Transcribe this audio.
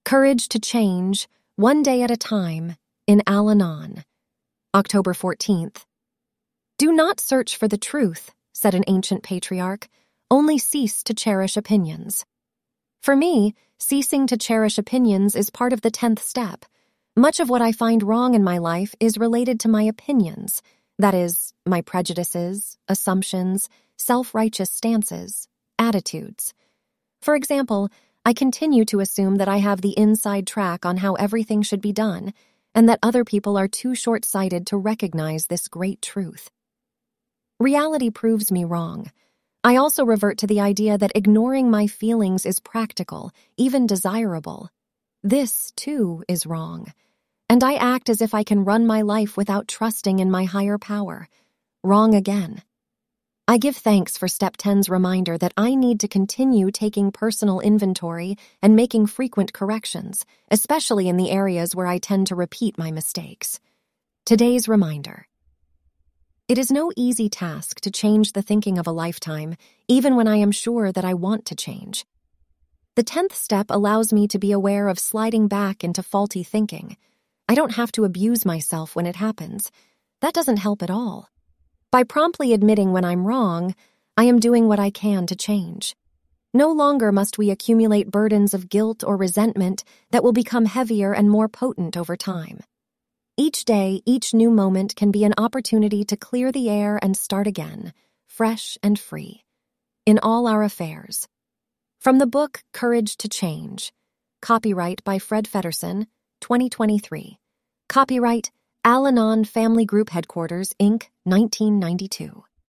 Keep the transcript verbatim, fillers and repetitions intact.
Courage to Change, One Day at a Time, in Al-Anon. October fourteenth. Do not search for the truth, said an ancient patriarch, only cease to cherish opinions. For me, ceasing to cherish opinions is part of the tenth step. Much of what I find wrong in my life is related to my opinions, that is, my prejudices, assumptions, self-righteous stances, attitudes. For example, I continue to assume that I have the inside track on how everything should be done, and that other people are too short-sighted to recognize this great truth. Reality proves me wrong. I also revert to the idea that ignoring my feelings is practical, even desirable. This, too, is wrong. And I act as if I can run my life without trusting in my higher power. Wrong again. I give thanks for Step ten's reminder that I need to continue taking personal inventory and making frequent corrections, especially in the areas where I tend to repeat my mistakes. Today's reminder. It is no easy task to change the thinking of a lifetime, even when I am sure that I want to change. The tenth step allows me to be aware of sliding back into faulty thinking. I don't have to abuse myself when it happens. That doesn't help at all. By promptly admitting when I'm wrong, I am doing what I can to change. No longer must we accumulate burdens of guilt or resentment that will become heavier and more potent over time. Each day, each new moment can be an opportunity to clear the air and start again, fresh and free, in all our affairs. From the book Courage to Change. Copyright by Fred Feddersen, twenty twenty-three. Copyright Al-Anon Family Group Headquarters, Incorporated, nineteen ninety-two.